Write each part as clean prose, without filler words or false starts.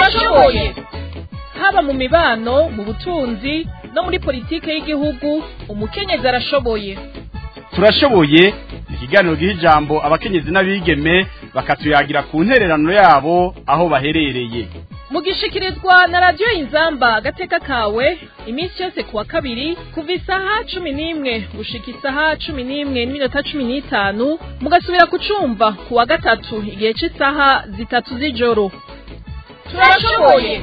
turashoboye. Haba mu mibano, mu butunzi no muri politike y'igihugu, umukenyezi arashoboye. Turashoboye ikiganiro giha ijambo abakenyezi n'abigeme bakatuyagira ku ntererano yabo aho baherereye. Mugishikirizwa na radio Inzamba gateka kawe iminsi yose kuwa kabiri kuva isaha 11 gushika isaha 11:15 mugasubira kucumva kuwa gatatu igihe cy'isaha 3 z'ijoro. Turashoboye.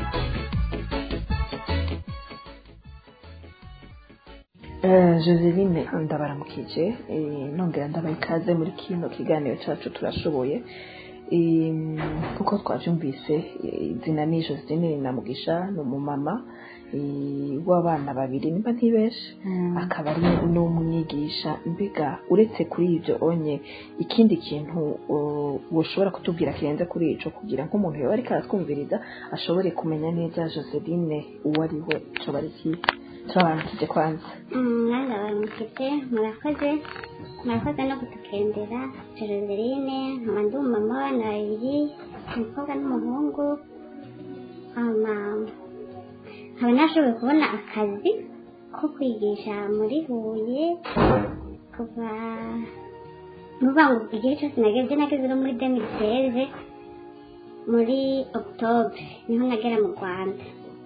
Joseline ndabaramukije nongera ndabaye ikaze muri kino kiganiro cyacu turashoboye. Kuko twavyumvise izina ni Joseline Namugisha no mumama w'abana babiri nimba ntibeshe akaba ari n'umwigisha. Mbega uretse kuri ivyo onye ikindi kintu woshobora kutubwira kirenze kuri ico kugira nk'umuntu yoba ariko aratwumviriza ashobore kumenya neza Joseline uwo ari we cyo bari ki twabanze kwanza. Nanga baramukije murakoze no kutukendera Joseline nkaba mama wana babiri umukobwa n'umuhungu. Nkaba nashoboye kubona akazi ko kwigisha muri Huye kuva nubango igihe cyose nageze no muri 2016 muri October niho nagera mu Rwanda.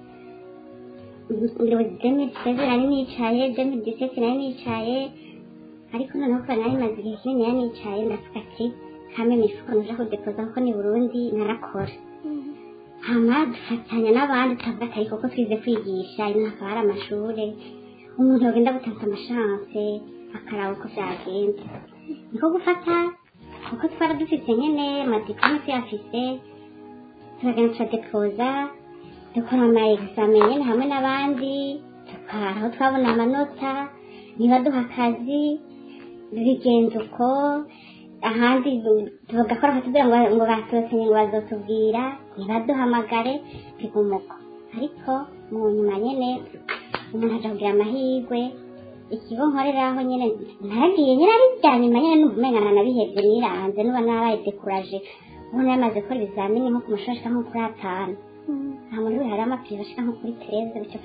2016 nari nicaye 2017 nari nicaye ariko noneho ko nari maze igihe kinini nari nicaye ndafika ati kame mifuko nje kudepoza ko ni Burundi narakora. Hama dufatanya n'abandi tuvuga ariko ko twize kwigisha imyaka hari amashure umuntu yogenda gutanga amashanse akaraba uko byagenda niko gufata kuko twara dufite nyene madiplome tuyafise turagenda turadepoza dukora ama examen nyene hamwe n'abandi tukaraho twabona amanota niba duha akazi bigenze uko ahandi tugakora kugira ngo batosanye ngo bazotubwira nibaduhamagare bigumuko. Ariko mu nyuma nyene umuntu aja kugira amahirwe ikigo nkoreraho nyene naragiye nyene ari byanyuma nyene n'umumengana nabihevye niranze nuba nabaye découragé ubu namaze gukora ibizamini nko kumushashika nko kuri 5 nta muntu hari amapiza ashika nko kuri 13 bityo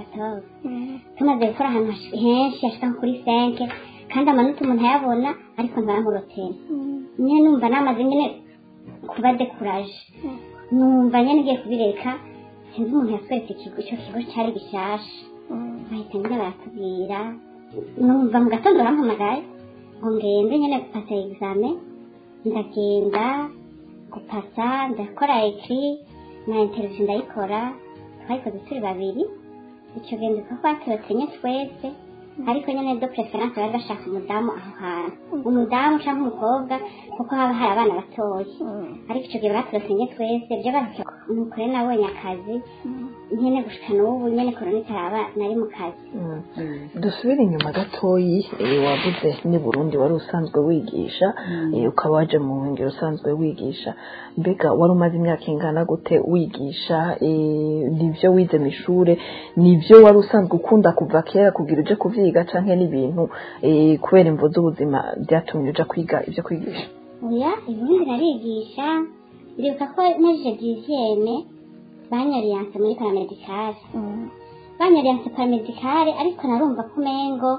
14 tumaze gukora ahantu henshi ashika nko kuri 5 kandi amanota umuntu ayabona ariko ntaramurotera nyene numva namaze nyene kuba découragé numva nyene ngiye kubireka sinzi umuntu yasweretse ikigo cyari gishasha bahita nyene baratubwira numva mu gatondo barampamagaye ngo ngende nyene gupasa examen ndagenda gupasa ndakora écrit na interview ndayikora twayikoze turi babiri icyo genda ko twatotse nye twese ariko nyene do preference bari bashaka umudamu aho hantu umudamu cyangwa umukobwa kuko haba hari abana batoyi ariko icyo gihe batose nye twese byo barashaka umukore nabonye akazi nyene gushika n'ubu nyene koroni taraba nari mu kazi. Dusubire inyuma gatoyi wavuze ni Burundi wari usanzwe wigisha ukaba waje mu ngero usanzwe wigisha. Mbega wari umaze imyaka ingana gute wigisha nivyo wize mishure nivyo wari usanzwe ukunda kuva kera kugira uje kuvyiga canke n'ibintu kubera imvo z'ubuzima byatumye uja kwiga ivyo kwigisha? Oya ibindi narigisha ndibuka ko naje dixième banyariyanse muri paramedicale banyariyanse paramedicale ariko narumva ko mengo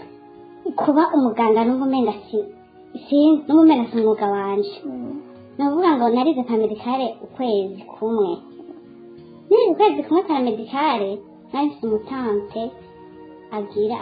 kuba umuganga n'ubumenga n'ubumenga si umwuga wanje navuga ngo narize paramedicale ukwezi kumwe niri ukwezi kumwe paramedicale nahise umutante agira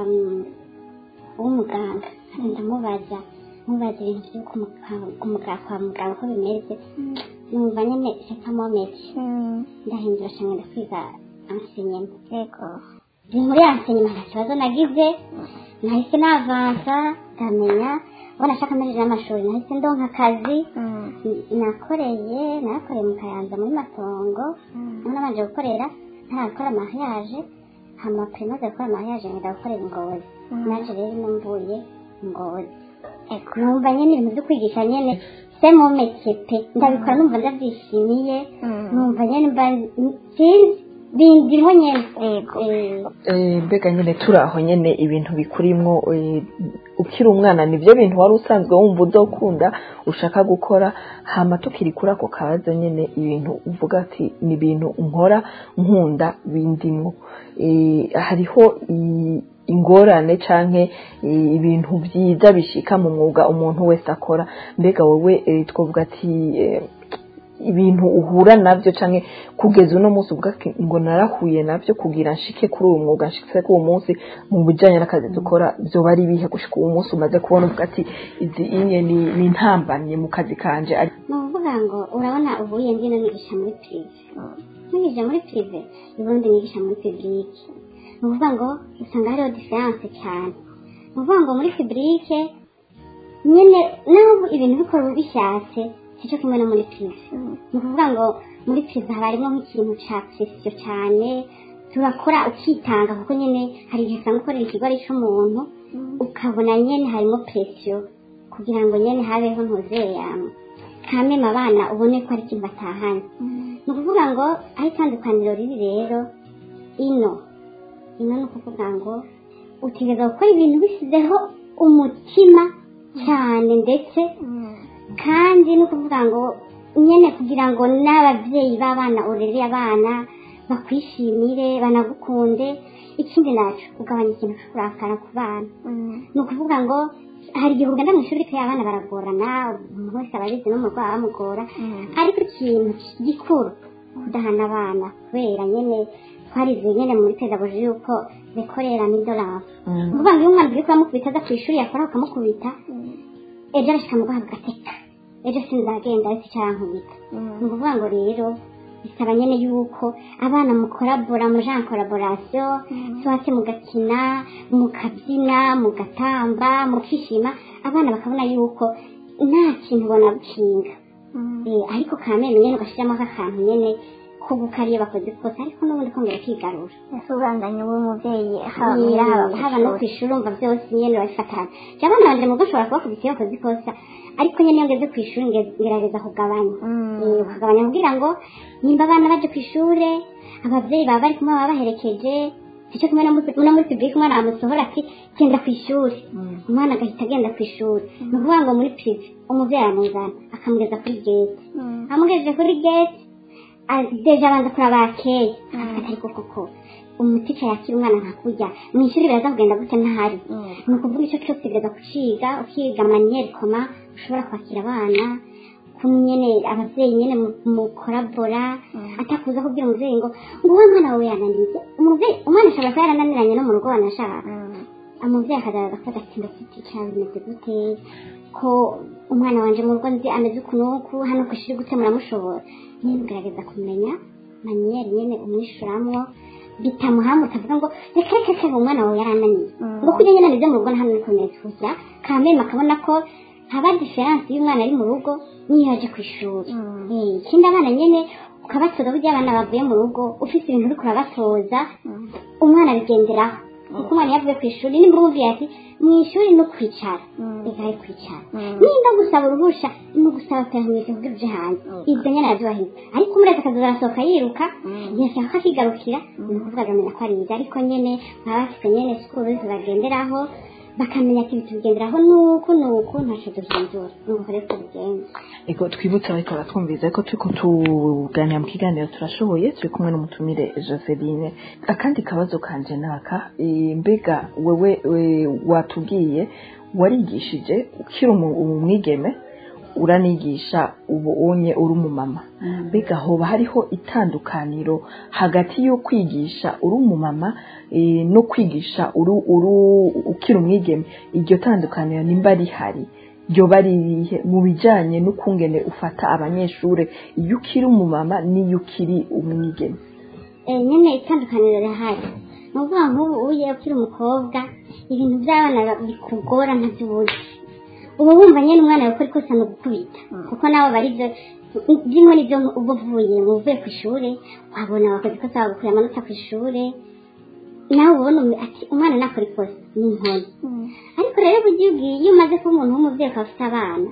w'umuganga ndamubaza ibintu byo kumuganga kwa muganga ko bimeze numva nyene shakamo meke ndahindura shamwe ndakwiga enseignement yego muri enseignement nta kibazo nagize nahise navansa ndamenya ubona shaka mpejeje amashuri nahise ndonka akazi nakoreye mu Kayanza muri Matongo nabanje gukorera ntarakora mariage hama primaze gukora mariage ngenda gukorera Ngozi naje rero numvuye Ngozi numva nyene ibintu byo kwigisha nyene se mu mekepe ndabikora numva ndabyishimiye numva nyene mba sinzi bindiriho nyene mbega nyine turaho nyine ibintu bikurimwo ukiri umwana nivyo bintu wari usanzwe wumva udokunda ushaka gukora hama tukiri kuri ako kaza nyine ibintu uvuga ati ni ibintu nkora nkunda bindimwo hariho ingorane canke ibintu vyiza bishika mu mwuga umuntu wese akora mbega wowe twovuga ati ibintu uhura navyo canke kugeza uno munsi uvuga ngo narahuye navyo kugira nshike kuri uwo mwuga nshike kuri uwo munsi mu bijanye n'akazi dukora byo bari bihe gushika uwo munsi umaze kubona uvuga ati izi inye ni intambamye mu kazi kanje nuvuga ngo urabona ubuye ngino nigisha muri prive nigisha muri prive ubundi nigisha muri public nuvuga ngo usanga hariho difference cyane nuvuga ngo muri public nyene naho ibintu bikora bishatse cyo kimwe no muri prive ni ukuvuga ngo muri prive haba harimo nk'ikintu ca presiyo cyane turakora ukitanga kuko nyene hari igihe usanga ukorera ikigo ari c'umuntu ukabona nyene harimo presiyo kugira ngo nyene habeho ntuzeyamo kameme abana ubone ko ari ikintu batahanye ni ukuvuga ngo aho itandukaniro riri rero ino ni ukuvuga ngo utegereza gukora ibintu bisizeho umutima cyane ndetse kandi no kuvuga ngo nyene kugira ngo n'abavyeyi b'abana urereye abana bakwishimire banagukunde ikindi naco ugabanya ikintu kurakara ku bana ni ukuvuga ngo hari igihe ugenda mu ishuri kandi abana baragorana umuntu wese ababizi n'umurwayi bamugora ariko ikintu gikuru kudahana abana kubera nyene twarize nyene muri pedagogy yuko bekorera midolaf kuvuga ngo iyo umwana uri kuramukubita aza kw'ishuri yakora ukamukubita ejo arashika mu guhabwa gateka ejo sinzagenda ariko cyankubita ni ukuvuga ngo rero bisaba nyene yuko abana mukorabora muje en collaboration swate mugakina mukabyina mugatamba mukishima abana bakabona yuko nta kintu bona bukinga ariko kameme nyene ugashiramo akantu nyene ko gukariye bakoze kose ariko n'ubundi kongera kwigarura yasubanganye w'umuvyeyi haba no kwishura umva byose nyene bafatana cyabana banje mu gushobora kubakubitiye bakoze ikosa ariko nyene ngeze kwishura ngerageza kugabanya kugabanya kugira ngo nimba abana baje kwishure abavyeyi baba bari kumwe baba baherekeje cyo kumwe no muri public umwana amusohora ati genda kwishuri umwana agahita agenda kwishuri ni ukuvuga ngo muri prive umuvyeyi aramuzana akamugeza kuri gate amugejeje kuri gate deja abanza kurabakeye atari koko umutica yakira umwana nkakurya mu ishuri biraza kugenda gute ntahari ni ukuvuga icyo cyose utegereza kuciga ukiga maniyeri koma ushobora kwakira abana kumwe abavyeyi nyene mukorabora atakuza kubwira umuvyeyi ngo uwo mwana wawe yananize umwana ashobora kuba yarananiranye no mu rugo wanashaka umuvyeyi akazaza gufata ati ndafite icyaha bimeze gute ko umwana wanje mu rugo nzi ameze ukunuku hano kwishuri gute muramushobora nyene ugerageza kumenya maniyeri nyene umwishuramwo bitamuhamu utavuga ngo reka reka umwana wawe yarananiye ngo kujya nyene nize mu rugo hano niko neza kameme akabona ko haba difference y'umwana ari mu rugo niyo yaje kwishuri ikindi abana nyene ukabatoza burya abana bavuye mu rugo ufite ibintu uri kurabatoza umwana bigenderaho kuko umwana yavuye kwishuri nimba umubwiye ati mu ishuri no kwicara igaye kwicara nimba gusaba uruhusha no gusaba permission kugira uje hanze ibyo nyene yavyubahiza ariko umurezi akazoza arasohoka yiruka yashaka akigarukira ni ukuvuga agamenya ko ari ibyo ariko nyene baba bafite nyene sikuru zibagenderaho bakamenya ati bitugenderaho nuko ntaco duhindura nuko rero tugenda ego twibutse ariko baratwumviza ko turiko tuganira mu kiganiro turashoboye turi kumwe n'umutumire Joseline akandi kabazo kanje naka mbega wewe watubwiye warigishije ukiri umwigeme uranigisha ubu onye uri umumama mbega hoba hariho itandukaniro hagati yo kwigisha uri umumama no kwigisha ukiri umwigeme iryo tandukaniro nimba rihari ryo baribihe mu bijanye n'ukungene ufata abanyeshure iyo ukiri umumama n'iyo ukiri umwigeme nyene itandukaniro rihari nuvuga nk'ubu uye ukiri umukobwa ibintu by'abana bikugora ntabyubuzi ubu wumva nyene umwana yawe kuri kosa no gukubita kuko nabo bari byo bimwe n'ibyo uvuye ku ishuri wabona wakoze ikosa wagukuye amanota ku ishuri nawe ubona ati umwana nakora ikosa ni inkoni ariko rero bugiye iyo umaze kuba umuntu w'umuvyeyi ukaba ufite abana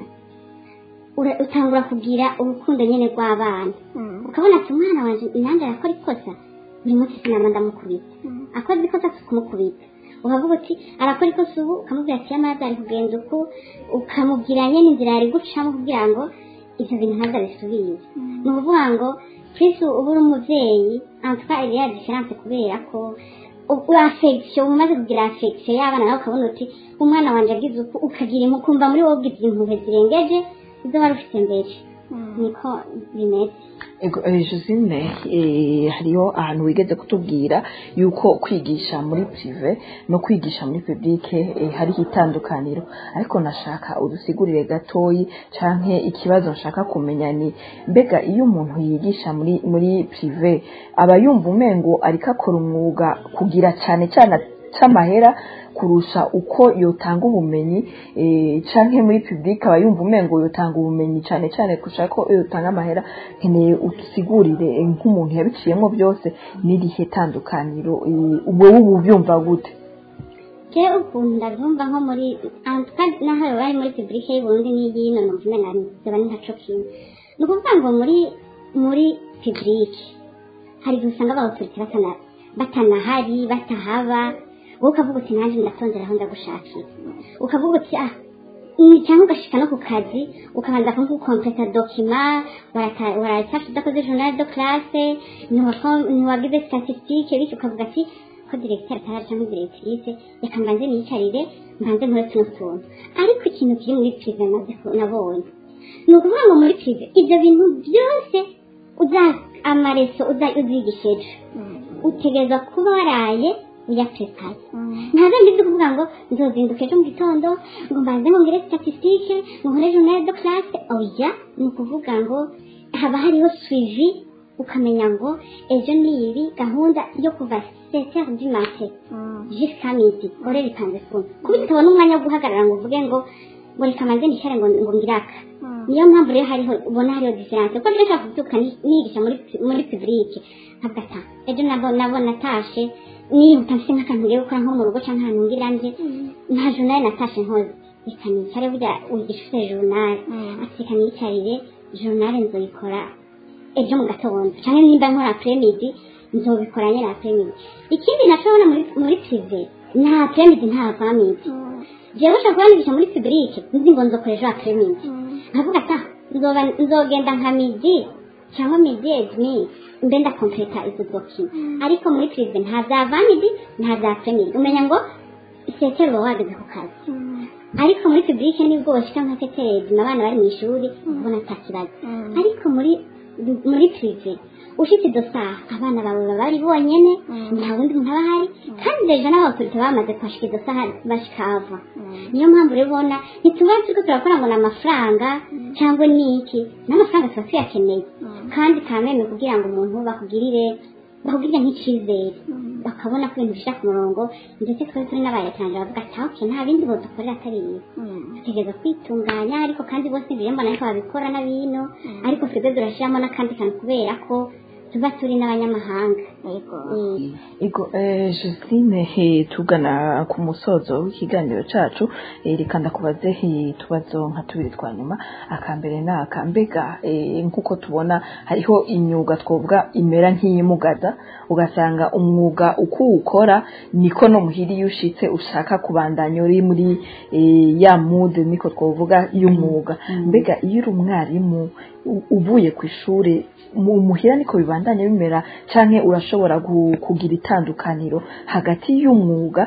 utangura kugira urukundo nyene rw'abana ukabona ati umwana wanje nanjye arakora ikosa buri munsi sinama ndamukubita akoze ikosa kumukubita ukavuga uti arakora ikosa ubu ukamubwira ati yamaze ari kugenda uku ukamubwira nyine inzira yari gucamo kugira ngo ivyo bintu ntabwo abisubize ni ukuvuga ngo Chris ubu uri umuvyeyi antwa iriya diferanse kubera ko affection umaze kugira affection y'abana nawe ukabona uti umwana wanje agize uku ukagira impukumva muri wowe ugize impuhwe zirengeje izo wari ufite mbere niko bimeze ego Josine hariho ahantu wigeze kutubwira yuko kwigisha muri prive no kwigisha muri publique hariho itandukaniro ariko nashaka udusigurire gatoyi canke ikibazo nshaka kumenya ni mbega iyo umuntu yigisha muri prive aba yumva umengo ariko akora umwuga kugira cyane c'amahera kurusha uko yotanga ubumenyi canke muri public aba yumva umengo yotanga ubumenyi cyane kurusha ko yotanga amahera nkeneye utusigurire nk'umuntu yabiciyemo byose n'irihe tandukaniro wowe ubyumva gute je ukunda byumva nko muri kandi naho bari muri public y'Uburundi n'iyino numva nari zaba ntaco kimwe ni ukuvuga ngo muri public hari gusanga abawuturikira batanahari batahaba ukavuga uti nanjye ndatondera aho ndagushakira ukavuga uti cyangwa ugashika no ku kazi ukabanza kumpleta document waratafite udakoze journal de classe ntiwagize statistique bityo ukavuga ati ko directeur atahari cyangwa directrice reka mbanze niyicarire mbanze nkore tuno tuntu ariko ikintu kiri muri prive nabonye ni ukuvuga ngo muri prive ibyo bintu byose amareso uzigisheje utegereza kuba waraye uyaprepare ntabwo ndi kuvuga ngo nzozinduka ejo mu gitondo ngo mbanze ngo ngire statistique ngo nkore journal de classe oya ni ukuvuga ngo haba hariho suivi ukamenya ngo ejo ni ibi gahunda yo kuva 7h du matin jusqu'à midi ore bitanze kumwe kuba utabona umwanya wo guhagarara ngo uvuge ngo reka manze nishare ngo ngiraka niyo mpamvu rero hariho ubona hariho difference kuko ndashaka kubyuka nigisha muri public nkabwata ejo nabo natashe niba utamfite nk'akantu ngiye gukora nko mu rugo cyangwa ahantu ngira nje nta journal natashe nkoze reka nicare burya wigisha ufite journal ati reka niyicarire journal nzoyikora ejo mu gatondo cyangwa nimba nkora après-midi nzobikora nyine après-midi ikindi nashobora muri privé nta après-midi nta avant-midi jewe ushaka kubandigisha muri public nzi ngo nzokora ejo après-midi nkavuga ata nzogenda nka midi cyangwa midi edmi mbe ndakompleta izo document ariko muri privé nta za vanidi nta za après-midi umenya ngo isetero wageze ku kazi ariko muri public nibwo bashika nka seteredi abana bari mu ishuri ubona atakibazo ariko muri privé ushitse dosa abana bawe bari bonyene nta wundi muntu aba hari kandi deja n'abaturite bamaze kwashika dosa bashikava niyo mpamvu rero ubona ntituba turiko turakora ngo n'amafaranga cyangwa n'iki n'amafaranga tuba tuyakeneye kandi kameme kugira ngo umuntu bakugirire nk'icizere bakabona ko ibintu bishaka ku murongo ndetse twari turi n'abayetranje bavuga ati ok nta bindi bodukorera atari ibi tutegereza kwitunganya ariko kandi bose mbona ariko babikora n'abino ariko twebwe durashyiramo n'akandi kantu kubera ko tuba turi n'abanyamahanga ego Justine tugana ku musozo w'ikiganiro cacu reka ndakubaze tubazo nka tubiri twa nyuma akambere n'akambega nkuko tubona hariho imyuga twovuga imera nk'iyimugaza ugasanga umwuga uko ukora niko no muhiri yushitse ushaka kubandanya uri muri ya mood niko twovuga y'umwuga mbega iyo uri umwarimu uvuye ku ishuri muhira niko bibandanya bimera canke urashobora kugira itandukaniro hagati y'umwuga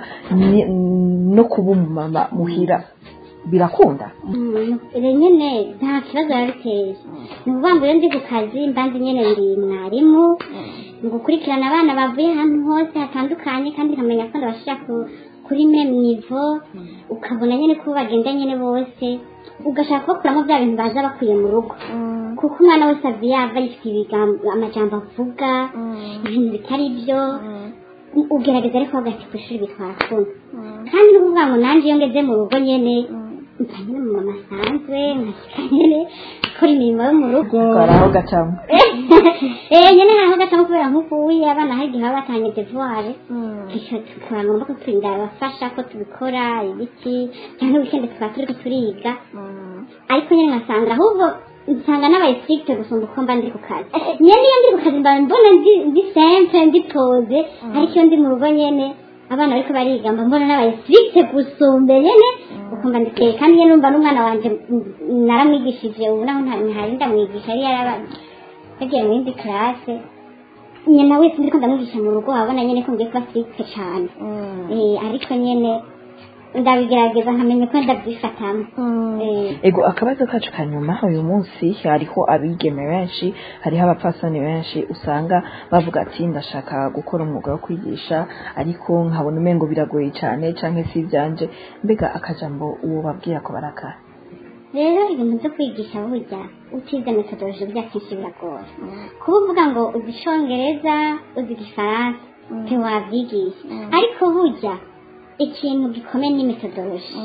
no kuba umumama muhira birakunda nyene nta kibazo yabiteye ni ukuvuga ngo iyo ndi ku kazi mbanze nyene ndi mwarimu ni gukurikirana abana bavuye ahantu hose hatandukanye kandi nkamenya ko ndabashira kuri meme niveau ukabona nyene ko bagenda nyene bose ugashaka kubakuramo bya bintu baza bakwiye mu rugo kuko umwana wese yava yifite amajambo avuga ibintu bitari byo ugerageza ariko hagati ku ishuri bitwara kumwe kandi ni ukuvuga ngo nanjye iyo ngeze mu rugo nyene mpanyine mu mama asanzwe nkashyika nyene akora imirimo yo mu rugo aho gacamo nyene aho gacamo kubera nk'ukuye abana hari igihe baba batanye devoir tukaba ngomba ko turabafasha ko tubikora ibiki cyangwa weekend tukaba turiko turiga ariko nyene nkasanga ahubwo nsanga n'abaye strict gusumba uko mba ndi ku kazi nyene iyo ndi ku kazi mba mbona ndi simple ndi pose ariko iyo ndi mu rugo nyene abana bariko bariga mba mbona n'abaye strict gusumba nyene uko mba ndi kandi nyene numva n'umwana wanje naramwigishije ubu naho ntari ndamwigisha yari yagiye mu yindi classe nyina wese ndiko ndamwigisha mu rugo wabona nyene ko ngiye kuba strict cyane ariko nyene ndabigerageza nkamenya ko ndabyifatamo ego akabazo kacu kanyuma uyu munsi hariho abigeme benshi hariho abapfasoni benshi usanga bavuga ati ndashaka gukora umwuga wo kwigisha ariko nkabona umengo biragoye cyane canke si ibyanje mbega akajambo uwo babwira ko baraka rero ibintu byo kwigisha burya utize metodologie byakenshi biragora kuba uvuga ngo uzi icongereza uzi igifaransa ntiwabyigisha ariko burya ikintu gikomeye ni metodologie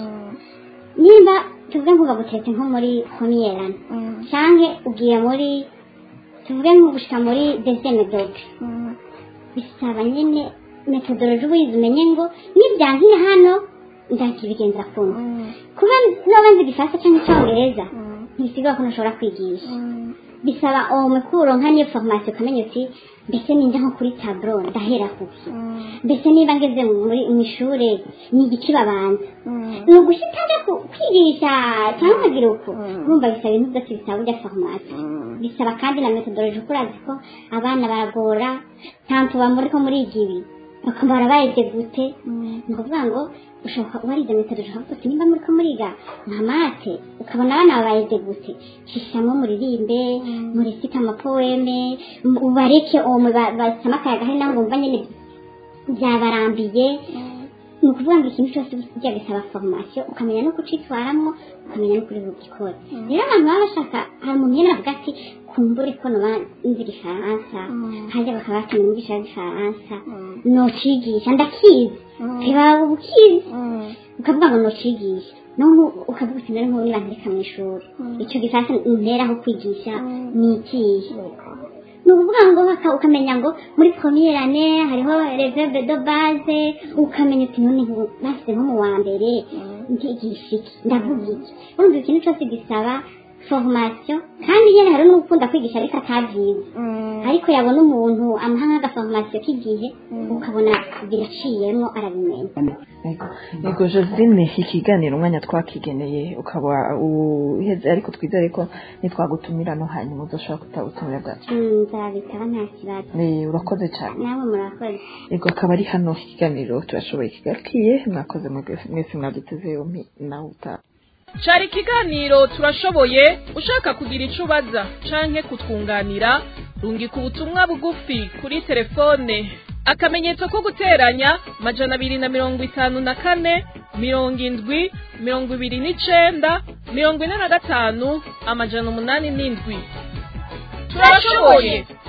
niba tuvuge ngo bagutetse nko muri komierane canke ugiye muri tuvuge nko gushika muri deuxième dope bisaba nyene metodologie wize umenye ngo nibyankira hano ndakibigenza kuno kuba noba nzi igifaransa canke icongereza ntibisigura ko ntashobora kwigisha bisaba umukuro nka niyo formation ukamenya uti mbese ninjya nko kuri tableau ndahera kuki mbese niba ngeze mu ishure ni igiki babanza ni ugushitanja kwigisha cyangwa ukagira uko urumva bisaba ibintu byose bisaba burya formation bisaba kandi na metodologie urazi ko abana baragora tantu bamuriko muri igibi bakambara baje gute ngo vuga ngo ushaka warize metodologie hapo nimba muri ko muriga nka mate ukabona abana babaye gute shishamo muririmbe muri sita amapoeme ubareke basama kayaga hari naho bumva nyene byabarambiye ni ukuvuga ngo ikintu cyose bijya bisaba formation ukamenya no kucitwaramwo ukamenya no kuri bugikora rero abantu baba bashaka hari umuntu yena avuga ati kumbure ko no nzi igifaransa hajya bakaba batumye umugisha w'igifaransa nocigisha ndakizi ntibaba ubukizi ukavuga ngo nocigisha none ukavuga uti nari nkuru nirandika mu ishuri icyo gifaransa nteraho kwigisha ni ikihe ni ukuvuga ngo ukamenya ngo muri première année hariho reserve de base ukamenya uti none basize nko mu wa mbere ndigisha iki ndavuga iki urumva ikintu cyose gisaba formation kandi yene hari n'ukunda kwigisha ariko atavyize ariko yabona umuntu amuha nk'agaformation k'igihe ukabona biraciyemo arabimenya ego Josine ikiganiro umwanya twakigeneye ukaba uheze ariko twizere ko nitwagutumira no hanyuma uzoshobora kutagutumira bwacu nzabitaba nta kibazo urakoze cyane nawe murakoze ego akaba ari hano ikiganiro turashoboye kigarukiye mwakoze mwese mwaduteze yompi nawe utaha Cari ikiganiro turashoboye ushaka kugira ico ubaza canke kutwunganira rungika ubutumwa bugufi kuri telefone akamenyetso ko guteranya 254 70 29 45 807 turashoboye.